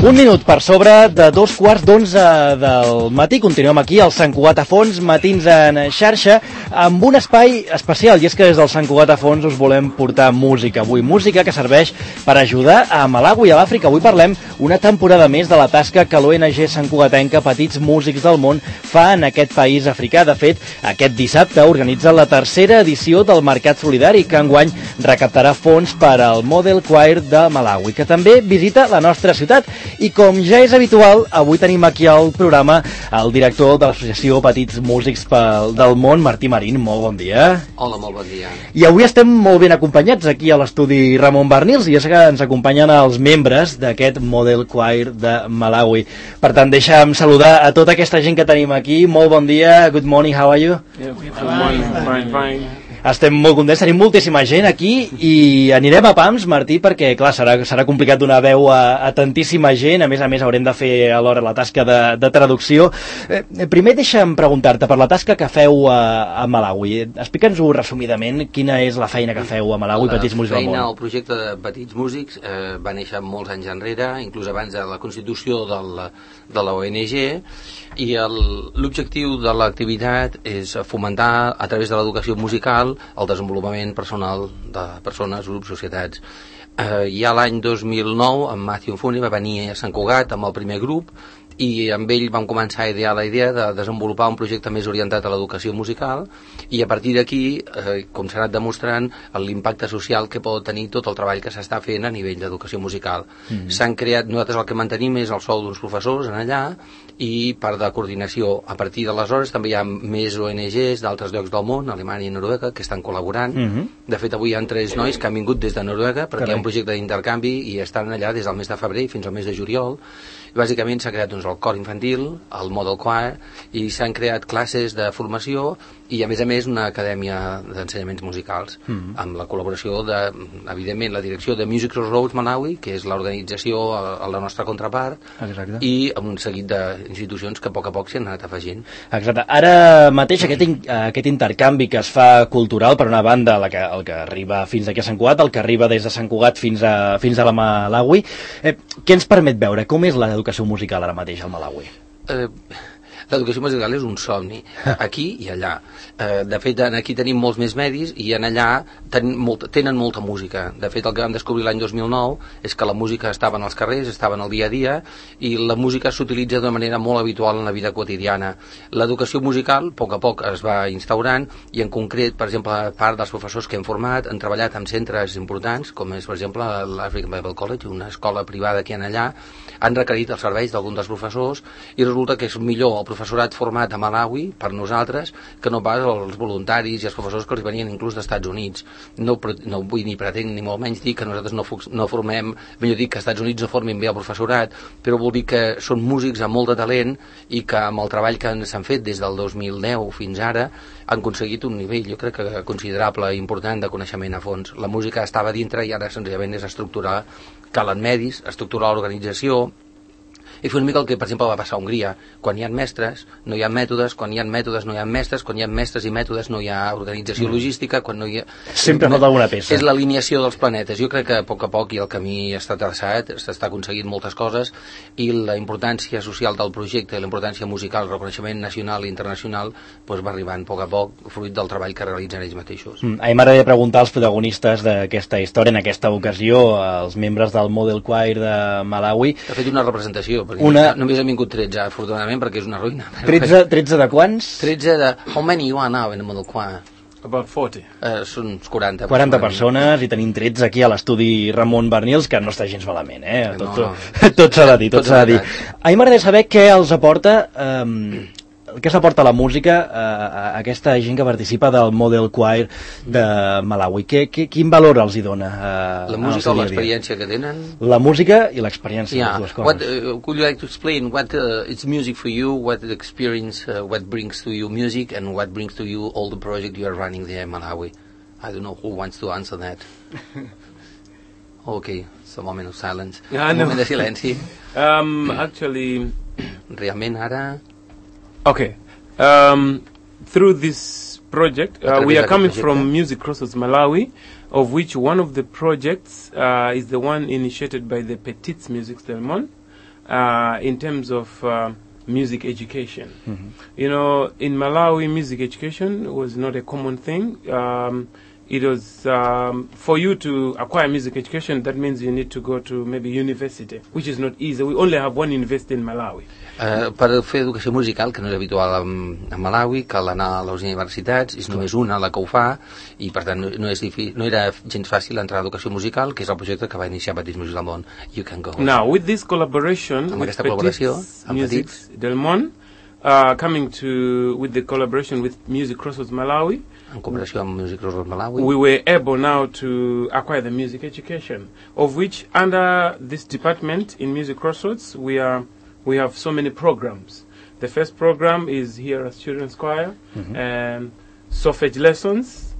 Un minut per sobre de 2:15 del matí. Continuem aquí al Sant Cugat a Fons, matins en xarxa, amb un espai especial, i és que des del Sant Cugat a Fons us volem portar música. Avui música que serveix per ajudar a Malawi i a l'Àfrica. Avui parlem una temporada més de la tasca que l'ONG Sant Cugatenca Petits Músics del Món fa en aquest país africà. De fet, aquest dissabte organitza la tercera edició del Mercat Solidari, que enguany recaptarà fons per al Model Choir de Malawi, que també visita la nostra ciutat. I com ja és habitual, avui tenim aquí al programa el director de l'Associació Petits Músics del Món, Martí Marín. Molt bon dia. Hola, molt bon dia. I avui estem molt ben acompanyats aquí a l'estudi Ramon Barnils, i és que ens acompanyen els membres d'aquest Model Choir de Malawi. Per tant, deixa'm saludar a tota aquesta gent que tenim aquí. Molt bon dia. Good morning, how are you? Yeah, good morning. Fine. Estem molt contents, tenim moltíssima gent aquí i anirem a pams, Martí, perquè clar, serà complicat donar veu a tantíssima gent. A més haurem de fer alhora la tasca de traducció. Primer deixa'm preguntar-te per la tasca que feu a Malawi. Explica'ns-ho resumidament, quina és la feina que feu a Malawi, Petits Músics del Món. El projecte de Petits Músics va néixer molts anys enrere, inclús abans de la constitució de la ONG, i l'objectiu de l'activitat és fomentar a través de l'educació musical el desenvolupament personal de persones, grups, societats. Ja l'any 2009 en Matthew Funi va venir a Sant Cugat amb el primer grup, i amb ell vam començar a idear la idea de desenvolupar un projecte més orientat a l'educació musical, i a partir d'aquí, com s'ha anat demostrant, l'impacte social que pot tenir tot el treball que s'està fent a nivell d'educació musical. S'han creat, nosaltres el que mantenim és el sou d'uns professors en allà, i part de coordinació. A partir d'aleshores també hi ha més ONGs d'altres llocs del món, Alemanya i Noruega, que estan col·laborant. De fet, avui hi ha 3 nois que han vingut des de Noruega perquè hi ha un projecte d'intercanvi i estan allà des del mes de febrer fins al mes de juliol. Bàsicament s'ha creat el cor infantil, el Model Choir, i s'han creat classes de formació i a més una acadèmia d'ensenyaments musicals, amb la col·laboració de, evidentment, la direcció de Music Crossroads Malawi, que és l'organització a la nostra contrapart. Exacte. I amb un seguit d'institucions que a poc s'hi han anat afegint. Exacte. Ara mateix aquest intercanvi que es fa cultural, per una banda el que arriba fins aquí a Sant Cugat, el que arriba des de Sant Cugat fins a la Malawi, què ens permet veure? Com és l'educació musical ara mateix al Malawi? L'educació musical és un somni, aquí i allà. De fet, aquí tenim molts més medis i en allà tenen molta música. De fet, el que vam descobrir l'any 2009 és que la música estava en els carrers, estava en el dia a dia, i la música s'utilitza d'una manera molt habitual en la vida quotidiana. L'educació musical, a poc es va instaurant, i en concret, per exemple, part dels professors que hem format han treballat en centres importants, com és, per exemple, l'African Bible College, una escola privada que hi ha allà, han requerit els serveis d'algun dels professors, i resulta que és millor el professorat format a Malawi per nosaltres que no pas els voluntaris i els professors que els venien inclús d'Estats Units. No vull ni pretenc ni molt menys dir que nosaltres no formem, millor dir que als Estats Units no formin bé el professorat, però vol dir que són músics amb molt de talent i que amb el treball que s'han fet des del 2010 fins ara han aconseguit un nivell, jo crec que considerable i important de coneixement a fons. La música estava dintre i ara senzillament és estructurar, calen medis, estructurar l'organització, i fer una mica el que, per exemple, va passar a Hongria. Quan hi ha mestres, no hi ha mètodes, quan hi ha mètodes, no hi ha mestres, quan hi ha mestres i mètodes, no hi ha organització logística, quan no hi ha... Sempre falta alguna peça. És l'alineació dels planetes. Jo crec que a poc i el camí està traçat, s'està aconseguint moltes coses, i la importància social del projecte, la importància musical, el reconeixement nacional i internacional, va arribant a poc, fruit del treball que realitzen ells mateixos. A mi m'agradaria preguntar als protagonistes d'aquesta història, en aquesta ocasió, els membres del Model Choir de Malawi. Ha fet una representació, perquè només han vingut 13, afortunadament, perquè és una ruïna. 13 de quants? 13 de... How many you are now in the Model Choir? About 40. Són uns 40. 40 persones, i tenim 13 aquí a l'estudi Ramon Barnils, que no està gens malament, Tot s'ha de dir, tot s'ha de dir. A mi m'agradaria saber què els aporta... Què s'aporta la música a aquesta gent que participa del Model Choir de Malawi? Quin valor els hi dona? La música o l'experiència que tenen? La música i l'experiència, les dues coses. Could you like to explain what is music for you, what the experience, what brings to you music, and what brings to you all the project you are running there in Malawi? I don't know who wants to answer that. Okay, it's a moment of silence. Un moment de silenci. Actually... Realment ara... Okay. Through this project, we are coming from Music Crossroads Malawi, of which one of the projects is the one initiated by the Petits Músics del Món, in terms of music education. You know, in Malawi, music education was not a common thing. It was, for you to acquire music education, that means you need to go to maybe university, which is not easy. We only have one university in Malawi. Per fer educació musical, que no és habitual a Malawi, cal anar a les universitats, és només una la que ho fa, i per tant no era gens fàcil entrar a educació musical, que és el projecte que va iniciar Petits Músics del Món. You can go. Now, with this collaboration with Petits Musics del Món, with the collaboration with Music Crossroads Malawi, en cooperació amb Music Crossroads Malawi, we were able now to acquire the music education, of which under this department in Music Crossroads we have so many programs. The first program is here as children's choir, solfege lessons.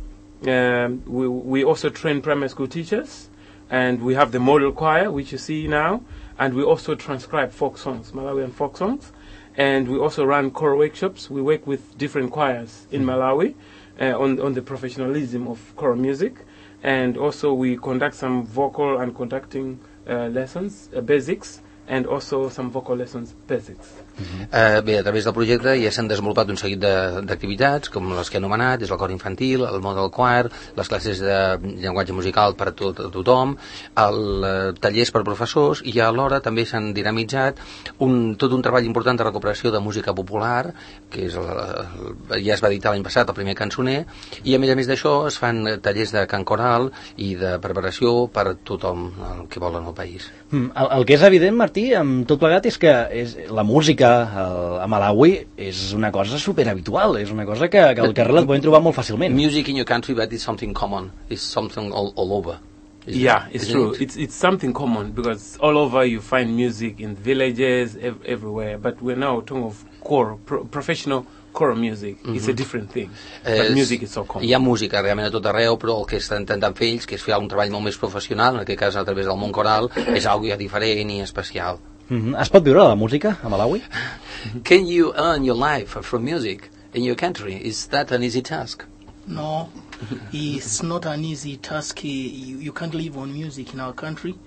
We also train primary school teachers, and we have the model choir, which you see now, and we also transcribe folk songs, Malawian folk songs, and we also run choral workshops. We work with different choirs in Malawi on the professionalism of choral music, and also we conduct some vocal and conducting lessons, basics, and also some vocal lessons basics. Bé, a través del projecte ja s'han desenvolupat un seguit d'activitats, com les que he anomenat, és el cor infantil, el model choir, les classes de llenguatge musical per a tothom, tallers per professors, i alhora també s'han dinamitzat tot un treball important de recuperació de música popular, que ja es va editar l'any passat, el primer cançoner, i a més d'això es fan tallers de cant coral i de preparació per a tothom el que vol en el país. El que és evident, Martí, amb tot plegat, és que la música a Malawi és una cosa superhabitual, és una cosa que al carrer la podem trobar molt fàcilment. Music in your country, but it's something common, it's something all over. Yeah, it's true. It's something common because all over you find music in villages, everywhere. But we're now talking of professional choral music. It's a different thing. But music is so common. Hi ha música realment a tot arreu, però el que estan intentant fer ells, que és fer un treball molt més professional, en aquest cas a través del món coral, és algo diferent i especial. Es pot viure la música a Malawi? Can you earn your life from music in your country? Is that an easy task? No, it's not an easy task. You can't live on music in our country.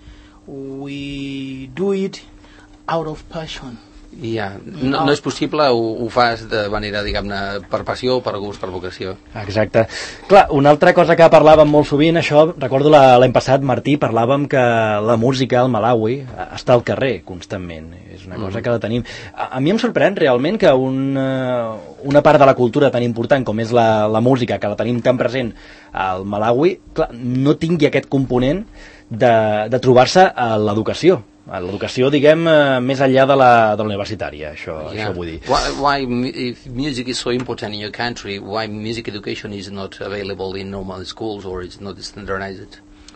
We do it out of passion. Ja, no és possible, ho fas de manera, diguem-ne, per passió, per gust, per vocació. Exacte. Clar, una altra cosa que parlàvem molt sovint, això, recordo l'any passat, Martí, parlàvem que la música al Malawi està al carrer constantment. És una cosa que la tenim. A mi em sorprèn realment que una part de la cultura tan important com és la música, que la tenim tan present al Malawi, clar, no tingui aquest component de trobar-se a l'educació. L'educació, diguem, més enllà de la universitària, això vull dir. Why if music is so important in your country, why music education is not available in normal schools or it's not standardized?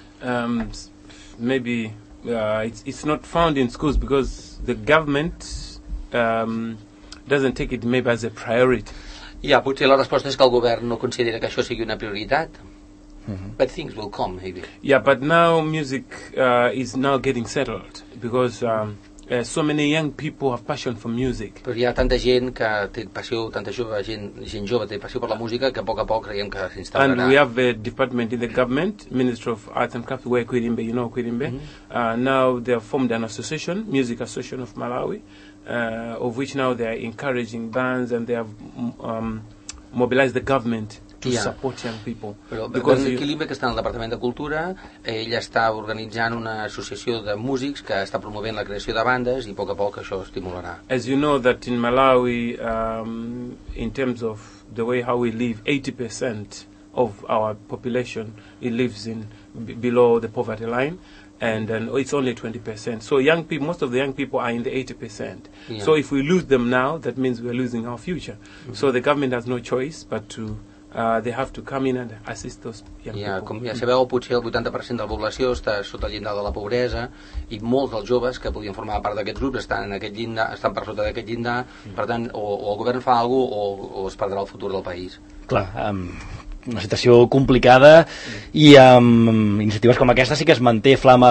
Maybe it's not found in schools because the government doesn't take it maybe as a priority. Ja, potser la resposta és que el govern no considera que això sigui una prioritat. But things will come, maybe. Yeah, but now music is now getting settled because so many young people have passion for music. Però hi ha tanta gent que té passió, tanta gent jove té passió per la música que a poc creiem que s'instal·larà. And we have a department in the government, Ministry of Arts and Crafts, where Kwirimbe, you know Kwirimbe. Now they have formed an association, Music Association of Malawi, of which now they are encouraging bands and they have mobilized the government to support young people. Però Bernie Kilimbe, que està en el Departament de Cultura, ell està organitzant una associació de músics que està promovent la creació de bandes i a poc això estimularà. As you know that in Malawi, in terms of the way how we live, 80% of our population it lives in below the poverty line. And it's only 20%. So most of the young people are in the 80%. Yeah. So if we lose them now, that means we're losing our future. So the government has no choice but to they have to come in and assist those young people. Com ja sabeu, potser el 80% de la població està sota el llindar de la pobresa i molts dels joves que podien formar part d'aquests grups estan per sota d'aquest llindar. Per tant, o el govern fa alguna cosa o es perdrà el futur del país. Clar, una situació complicada i amb iniciatives com aquesta sí que es manté flama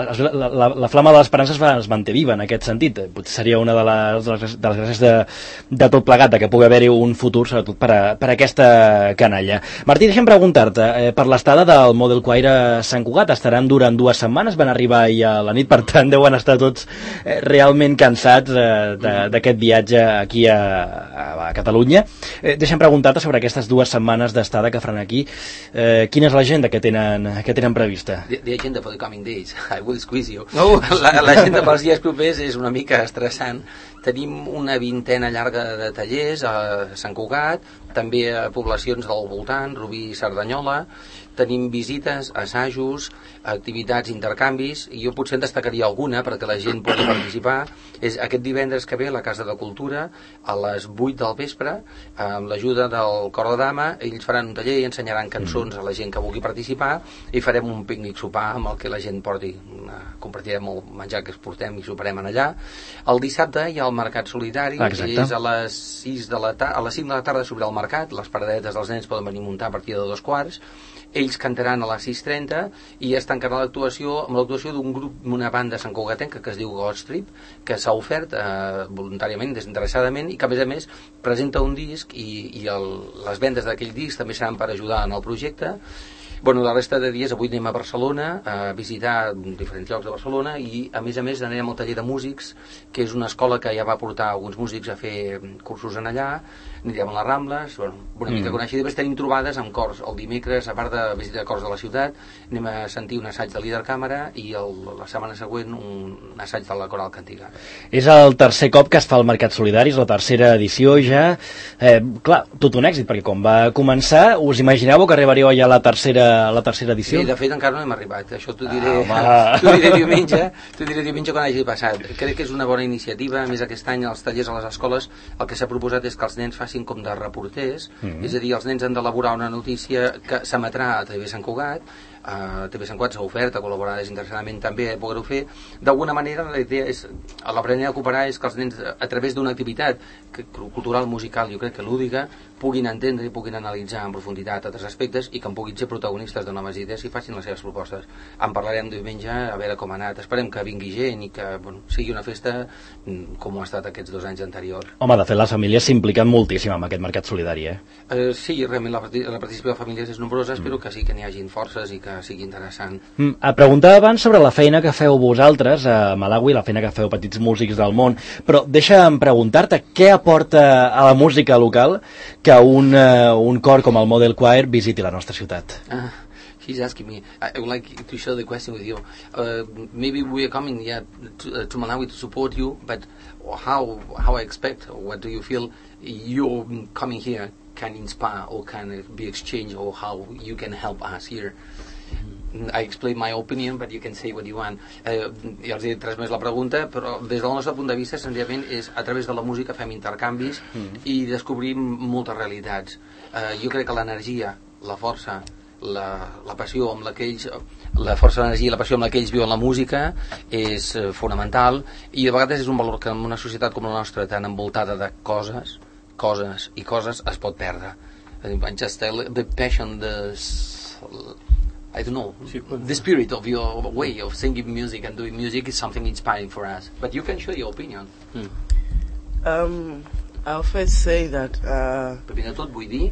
la flama de l'esperança es manté viva en aquest sentit. Potser seria una de les gràcies de tot plegat, de que pugui haver-hi un futur sobretot per aquesta canalla. Martí, deixa'm preguntar-te per l'estada del Model Choir a Sant Cugat. Estaran durant 2 setmanes, van arribar ahir a la nit, per tant deuen estar tots realment cansats d'aquest viatge aquí a Catalunya. Deixa'm preguntar-te sobre aquestes 2 setmanes d'estada que faran aquí. Quina és l'agenda que tenen prevista? The agenda for the coming days. I will squeeze you. No. L'agenda pels dies propers és una mica estressant. Tenim una 20ena llarga de tallers a Sant Cugat, també a poblacions del voltant, Rubí i Cerdanyola. Tenim visites, assajos, activitats, intercanvis, i jo potser en destacaria alguna perquè la gent pugui participar. És aquest divendres que ve a la Casa de Cultura a les 8 del vespre, amb l'ajuda del Cor de Dama. Ells faran un taller i ensenyaran cançons a la gent que vulgui participar, i farem un pícnic sopar amb el que la gent porti. Compartirem el menjar que es portem i soparem allà. El dissabte hi ha el Mercat Solidari. Exacte. És a les 5 de la tarda s'obre el mercat, les paradetes dels nens poden venir a muntar a partir de 2:15. Ells cantaran a les 6:30 i es tancarà l'actuació amb l'actuació d'un grup, una banda santcugatenca que es diu Godstrip, que s'ha ofert voluntàriament, desinteressadament, i que a més presenta un disc i les vendes d'aquell disc també seran per ajudar en el projecte. Bueno, la resta de dies avui anem a Barcelona a visitar diferents llocs de Barcelona i a més anirem al taller de músics, que és una escola que ja va portar alguns músics a fer cursos en allà. Anirem a les Rambles, bueno, una mica coneixida. Després tenim trobades amb cors el dimecres, a part de visitar cors de la ciutat, anem a sentir un assaig de líder càmera i la setmana següent un assaig de la Coral Cantiga. És el tercer cop que es fa el Mercat Solidari, és la tercera edició ja. Clar, tot un èxit, perquè quan va començar us imaginàveu que arribaríeu ja a la tercera edició? Sí, de fet encara no hem arribat, això t'ho diré diumenge quan hagi passat. Crec que és una bona iniciativa. A més, aquest any als tallers a les escoles el que s'ha proposat és que els nens facin com de reporters, és a dir, els nens han d'elaborar una notícia que s'emetrà a TV Sant Cugat. TV Sant Cugat s'ha ofert a col·laborar desinteressadament també a poder-ho fer. D'alguna manera la idea és, l'aprenent a cooperar és que els nens a través d'una activitat cultural, musical, jo crec que lúdica, puguin entendre i puguin analitzar en profunditat altres aspectes i que en puguin ser protagonistes de noves idees i facin les seves propostes. En parlarem diumenge a veure com ha anat. Esperem que vingui gent i que sigui una festa com ho ha estat aquests 2 anys anteriors. Home, de fet les famílies s'impliquen moltíssim amb aquest mercat solidari, Sí, realment la participació de famílies és nombrosa. Espero que sí que n'hi hagin forces i que sigui interessant. Preguntava abans sobre la feina que feu vosaltres a Malawi, la feina que feu Petits Músics del Món, però deixa'm preguntar-te què aporta a la música local que un cor com el Model Choir visiti la nostra ciutat. She's asking me, I would like to share the question with you. Maybe we are coming here to Malawi to support you, but how I expect, what do you feel you coming here can inspire or can be exchanged, or how you can help us here? I explain my opinion, but you can say what you want. Ja els he transmès la pregunta, però des del nostre punt de vista senzillament és a través de la música fem intercanvis i descobrim moltes realitats. Jo crec que l'energia, la força, la passió amb la que ells, la força, l'energia i la passió amb la que ells viuen la música és fonamental, i de vegades és un valor que en una societat com la nostra, tan envoltada de coses es pot perdre. Just the passion, I don't know, the spirit of your way of singing music and doing music is something inspiring for us. But you can share your opinion. I'll first say that Primer de tot vull dir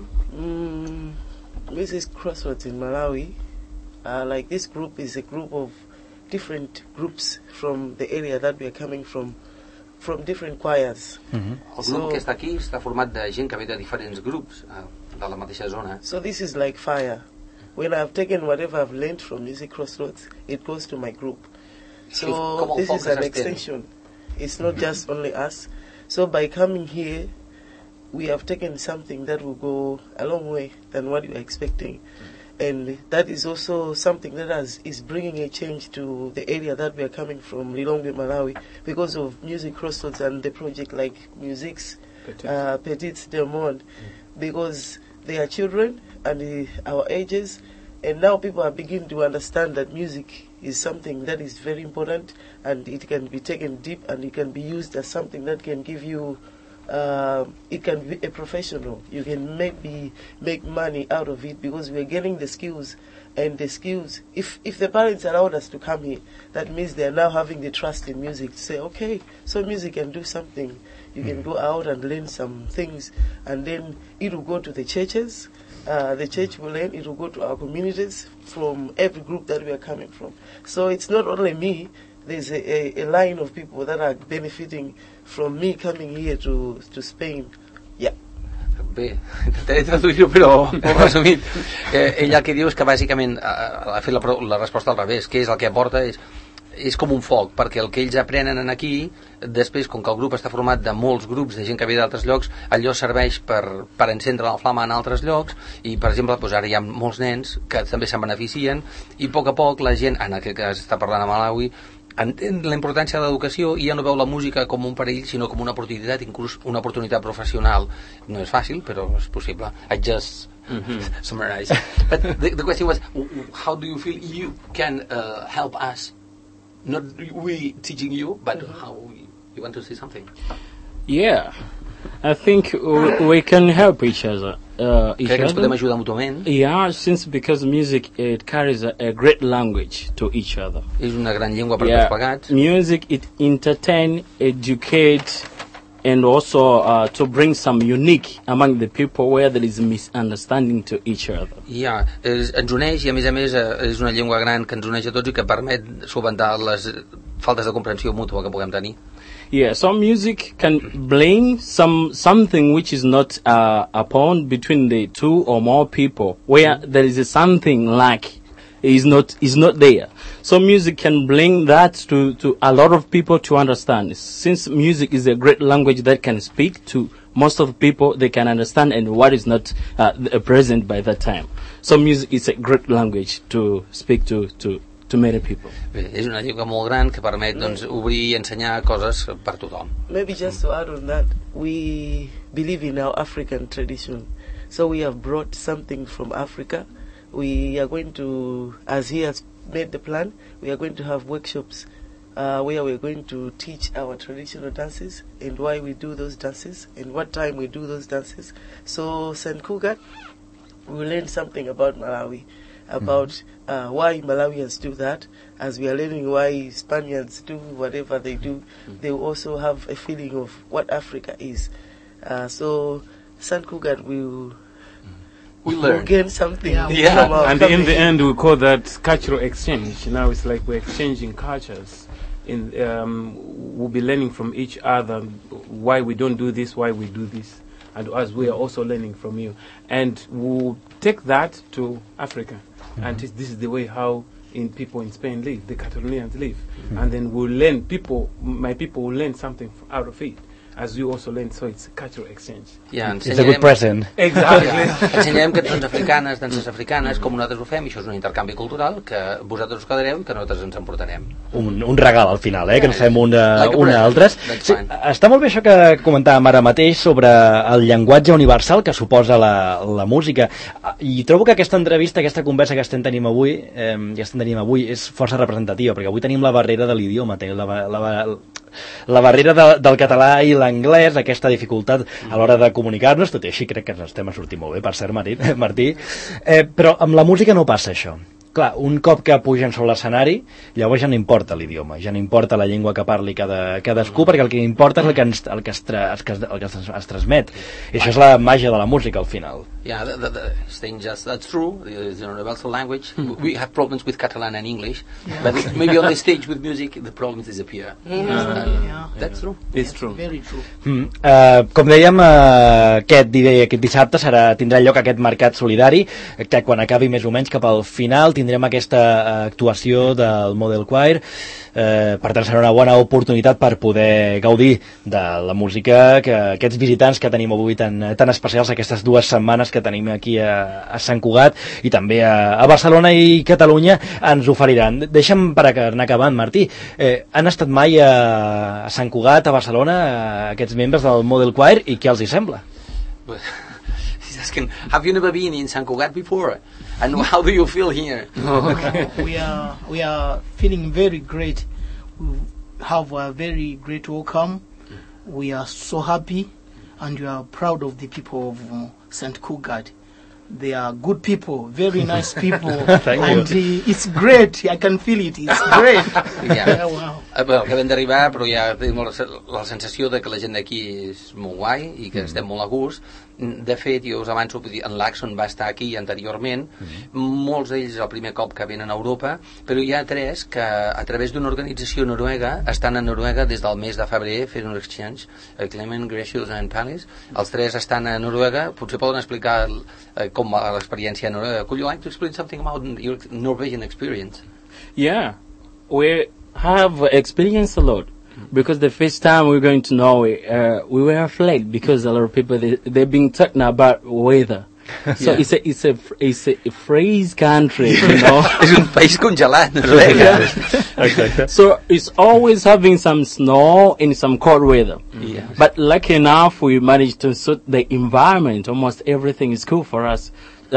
Music Crossroads in Malawi, like this group is a group of different groups from the area that we are coming from different choirs. El grup que està aquí està format de gent que ve de diferents grups de la mateixa zona. So this is like fire. When I've taken whatever I've learned from Music Crossroads, it goes to my group. So this is an extension. It's not just only us. So by coming here, we have taken something that will go a long way than what you are expecting. And that is also something that is bringing a change to the area that we are coming from, Lilongwe, Malawi, because of Music Crossroads and the project like Musics, Petits Del Monde, because they are children and our ages, and now people are beginning to understand that music is something that is very important, and it can be taken deep and it can be used as something that can give you it can be a professional. You can maybe make money out of it because we're getting the skills. And the skills, if the parents allowed us to come here, that means they're now having the trust in music to say, okay, so music can do something. You can go out and learn some things, and then it will go to the churches. The church will learn, it will go to our communities from every group that we are coming from. So it's not only me, there's a line of people that are benefiting from me coming here to Spain. Yeah. Bé, intentaré traduir-ho, però molt resumit. Ella el que diu és que bàsicament ha fet la resposta al revés, que és el que aporta és com un foc, perquè el que ells aprenen aquí, després, com que el grup està format de molts grups de gent que ve d'altres llocs, allò serveix per encendre la flama en altres llocs, i per exemple, doncs ara hi ha molts nens que també se'n beneficien, i a poc la gent, en aquest cas està parlant a Malawi, entén la importància de l'educació i ja no veu la música com un perill, sinó com una oportunitat, inclús una oportunitat professional. No és fàcil, però és possible. I just summarize. But the question was, how do you feel you can help us? Not we teaching you, but how you want to say something? Yeah, I think we can help each other. Crec que ens podem ajudar mútuament. Yeah, since because music it carries a great language to each other. És una gran llengua per tots plegats. Music it entertain, educate, and also to bring some unique among the people where there is misunderstanding to each other. Ens uneix i a més és una llengua gran que ens uneix a tots i que permet solventar les faltes de comprensió mútua que puguem tenir. Yeah, so music can bring something which is not upon between the two or more people, where there is something like is not there. So music can bring that to a lot of people to understand. Since music is a great language that can speak to most of the people, they can understand and what is not present by that time. So music is a great language to speak to many people. Bé, és una llengua molt gran que permet obrir i ensenyar coses per tothom. Maybe just to add on that, we believe in our African tradition. So we have brought something from Africa. We are going to, as he has made the plan, we are going to have workshops where we're going to teach our traditional dances and why we do those dances and what time we do those dances. So St. Cugat will learn something about Malawi, about why Malawians do that, as we are learning why Spaniards do whatever they do. They will also have a feeling of what Africa is. So St. Cugat will gain something. And in the end we call that cultural exchange. Now it's like we're exchanging cultures. We'll be learning from each other why we don't do this, why we do this, and as we are also learning from you. And we'll take that to Africa. And this is the way how people in Spain live, the Catalonians live. And then we'll learn, my people will learn something out of it, as you also learn, so it's a cultural exchange. It's a good present. Exactly. Ensenyarem cançons africanes, danses africanes, com nosaltres ho fem, i això és un intercanvi cultural que vosaltres us quedareu i que nosaltres ens emportarem. Un regal al final, que ens fem una a altres. Sí, està molt bé això que comentàvem ara mateix sobre el llenguatge universal que suposa la música, i trobo que aquesta entrevista, aquesta conversa que estem tenint avui és força representativa, perquè avui tenim la barrera de l'idioma, la barrera del català i l'anglès, aquesta dificultat a l'hora de comunicar-nos, tot i així crec que ens estem sortint molt bé, per cert, Martí. Però amb la música no passa això. Clar, un cop que pugen sobre l'escenari, llavors ja no importa l'idioma, ja no importa la llengua que parli cadascú, perquè el que importa és el que es transmet. I això és la màgia de la música, al final. Yeah, that's true. It's a universal language. We have problems with Catalan and English, but maybe on the stage with music, the problems disappear. That's true. It's true. Very true. Com dèiem, aquest dissabte tindrà lloc aquest mercat solidari, que quan acabi més o menys cap al final tindrem aquesta actuació del Model Choir. Per tant serà una bona oportunitat per poder gaudir de la música que aquests visitants que tenim avui tan especials, aquestes 2 setmanes que tenim aquí a Sant Cugat i també a Barcelona i Catalunya, ens oferiran. Deixa'm per anar acabant, Martí, han estat mai a Sant Cugat, a Barcelona, aquests membres del Model Choir, i què els hi sembla? He's asking, have you never been in Sant Cugat before? And how do you feel here? We are feeling very great. We have a very great welcome. We are so happy and you are proud of the people of St. Cugat. They are good people, very nice people. Thank you. It's great. I can feel it. It's great. Yeah. Wow. Bueno, acabem d'arribar, però ja tenim la sensació de que la gent d'aquí és molt guai i que estem molt a gust. De fet, jo us avanço, en l'Axon va estar aquí anteriorment, molts d'ells el primer cop que venen a Europa, però hi ha 3 que a través d'una organització noruega estan a Noruega des del mes de febrer fent un exchange, Clement, Gracious and Palace. Els 3 estan a Noruega, potser poden explicar com va l'experiència a Noruega. Could you like to explain something about your Norwegian experience? Yeah, we have experienced a lot. Because the first time we were going to Norway, we were afraid because a lot of people they've been talking about weather. So it's a freeze country, you know. És un país congelat, Noruega. Exactly. So it's always having some snow and some cold weather. Yes. But lucky enough, we managed to suit the environment. Almost everything is cool for us.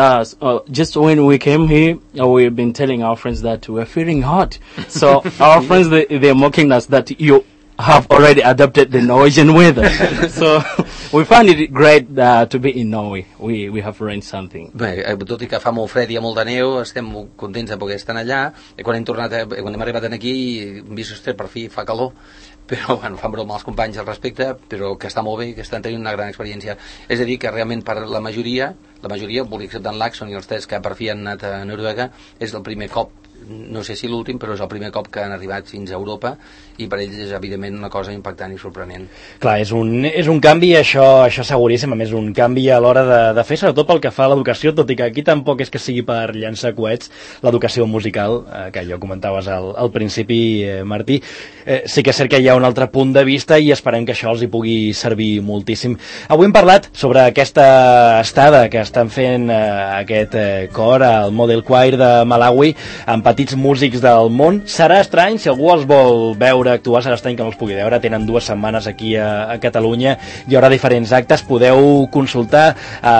Just when we came here, we've been telling our friends that we're feeling hot. So our friends, they're mocking us that you have already adopted the Norwegian weather. So we find it great to be in Norway. We have learned something. Bé, tot i que fa molt fred i hi ha molt de neu, estem molt contents de poder estar allà. I quan hem arribat aquí, hem vist, ostres, per fi fa calor. Però bueno, fan broma els companys al respecte, però que està molt bé, que estan tenint una gran experiència. És a dir, que realment per la majoria, vol dir exceptant l'Axon i els 3 que per fi han anat a Noruega, és el primer cop, no sé si l'últim, però és el primer cop que han arribat fins a Europa, i per ells és evidentment una cosa impactant i sorprenent. Clar, és un canvi, això seguríssim, a més un canvi a l'hora de fer, sobretot pel que fa a l'educació, tot i que aquí tampoc és que sigui per llançar coets, l'educació musical, que jo comentaves al principi, Martí, sí que és cert que hi ha un altre punt de vista i esperem que això els hi pugui servir moltíssim. Avui hem parlat sobre aquesta estada que estan fent aquest cor al Model Choir de Malawi amb petits músics del món. Serà estrany, si algú els vol veure actuar, serà estrany que no els pugui veure. Tenen 2 setmanes aquí a Catalunya, hi haurà diferents actes, podeu consultar a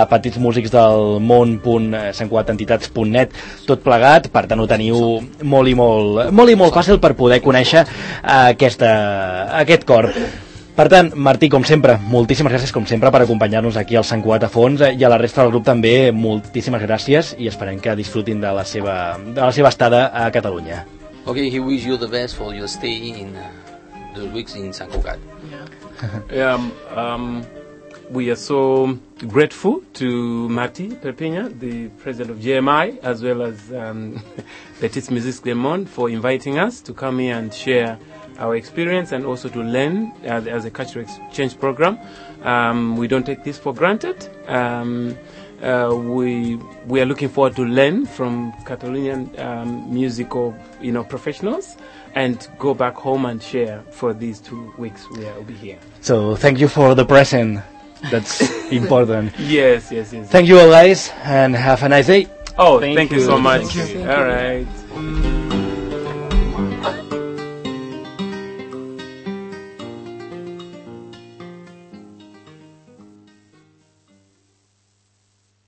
petitsmusicsdelmón.santcugatentitats.net tot plegat, per tant ho teniu molt i molt fàcil per poder conèixer aquest cor. Per tant, Martí, com sempre, moltíssimes gràcies, com sempre, per acompanyar-nos aquí al Sant Cugat a Fons, i a la resta del grup també, moltíssimes gràcies, i esperem que disfrutin de la seva estada a Catalunya. Okay, he wish you the best for your stay in those weeks in Sant Cugat. We are so grateful to Martí Perpiña, the president of GMI, as well as Petits Musiques del Monde, for inviting us to come here and share our experience and also to learn as a cultural exchange program. We don't take this for granted. We are looking forward to learn from Catalonian musical professionals and go back home and share for these 2 weeks we will be here. So thank you for the present. That's important. Yes. Thank you all, guys, and have a nice day. Oh, thank you so much. All right.